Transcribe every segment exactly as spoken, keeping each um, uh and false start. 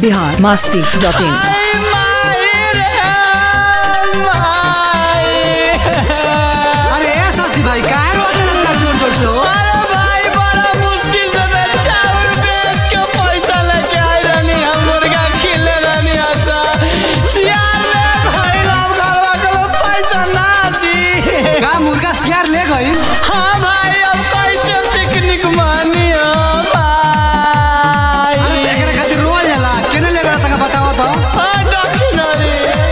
Bihar Masti dot इन। अरे ऐसा सी भाई क्या रो रहा जोर जोर से हो? अरे भाई बड़ा मुश्किल से चावल बेच के पैसा लेके आए रहनी हम मुर्गा खिले रहनी आता सियार ले भाई राम घरवा को पैसा ना दी का मुर्गा सियार ले गई? हाँ भाई अब कैसे पिकनिक मानी हो भाई? अरे एकरे खातिर रोल जाला केने ले गया तंगा बताओ तो? हां डॉक्टर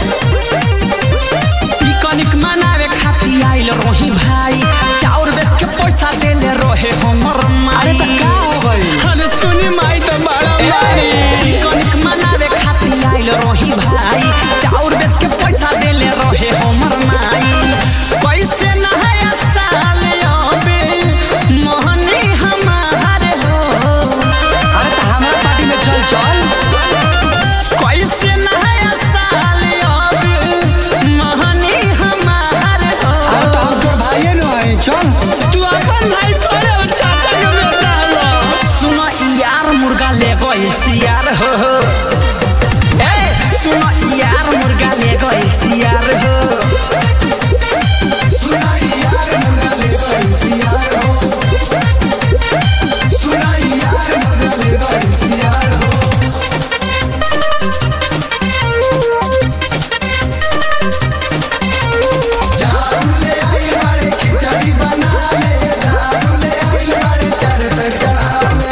पिकनिक मनावे खातिर आइल रही भाई चाउर बेच के पैसा देले रहे हमर माई। अरे त का हो गई? अरे सुनी माई तो बड़ा माई पिकनिक मनावे खातिर आइल रही भाई चाउर बेच के पैसा देले रहे हमर माई। कैसे नहाया साल अबे मोहनी हमारे हो। अरे त हमरा पार्टी में चल चल। कैसे नहाया साल अबे मोहनी हमारे हो। अरे त हम तोर भाई न हई चल। तू अपन भाई थोड़े और चाचा के बेटा हो। सुनो यार मुर्गा ले गई सियार हो। ए सुनो यार मुर्गा ले गई सियार हो। सुना यार मुर्गा ले गई सियार हो। सुना यार मुर्गा ले गई सियार हो। दारू ले आई बड़े खिचड़ी बना ले। दारू ले आई बड़े चार पे चढ़ा ले।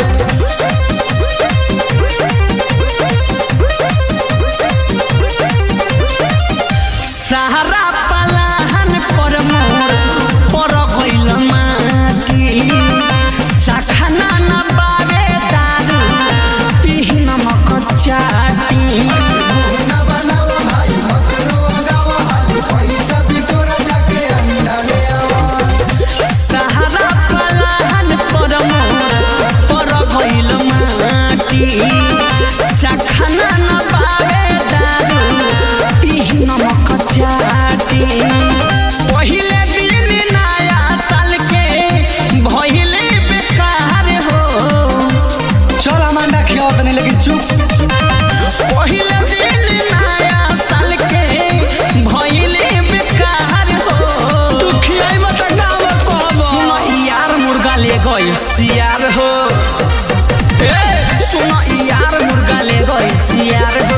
सहारा पलाहन पर मोर पर गइल माटी चखना न बावे दारू पिहिन मक चाटी। ना बनावा भाई मत रोगावा भाई पैसा भी तोरा जाके अंडा ले आवा। सहारा पलाहन पर मोर पर गइल माटी चखना न बावे दारू पिहिन मक चाटी। पहिले दिन नया साल के भइले बेकार हो। चल हम अंडा खियाओ तनी लेकिन चुप। पहिले दिन नया साल के भइले बेकार हो। तू खियाई मत गाव कहब। सुनो यार मुर्गा ले गई सियार हो। ए सुनो यार मुर्गा ले गई सियार हो।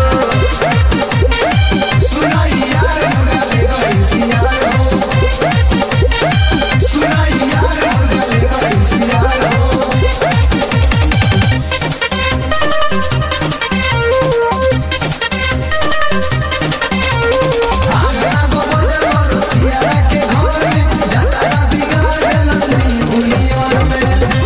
सुना यार मुर्गा ले गई सियार हो। सुना यार मुर्गा ले गई सियार हो। आगरा गो बदर मारो सियारा के घर में जाता बिगाड़ देलस नहीं भूलियोर में।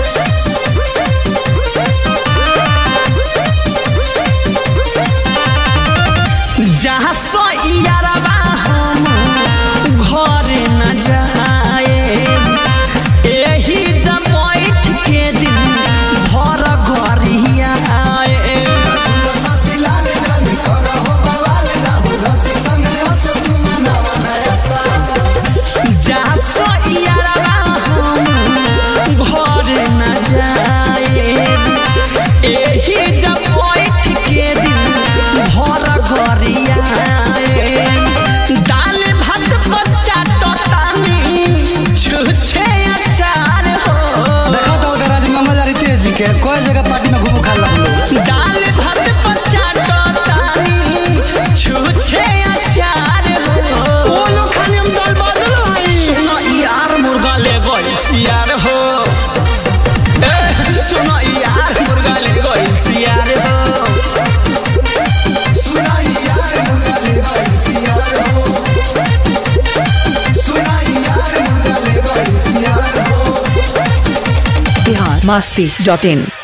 जहाँ सो यारबा हम घरे न जाए एही जब बैठ के दिन भर गरिया आए। सुनो ससिलाल जानी करो बवाल ना हो रसी संगे हंस तू मनावा नया साल। जहाँ सो यारबा हम घरे न जाए एही जब बैठ के दिन भर गरिया आए। दाल भात बच्चा टोटानी छुछे अचार हो। देखो तो उधर आज मंगलवारी तेज जी के कोई जगह पार्टी में घूमू खा ला हम लोग। दाल भात बच्चा टोटानी छुछे अचार हो। वो लोग खाली हम दाल बदल भाई। सुनो यार मुर्गा ले गई सियार हो। ए सुनो यार मुर्गा ले गई सियार हो। सुना यार मुर्गा ले गई सियार हो। सुना यार मुर्गा ले गई सियार हो। बिहार मस्ती डॉट इन।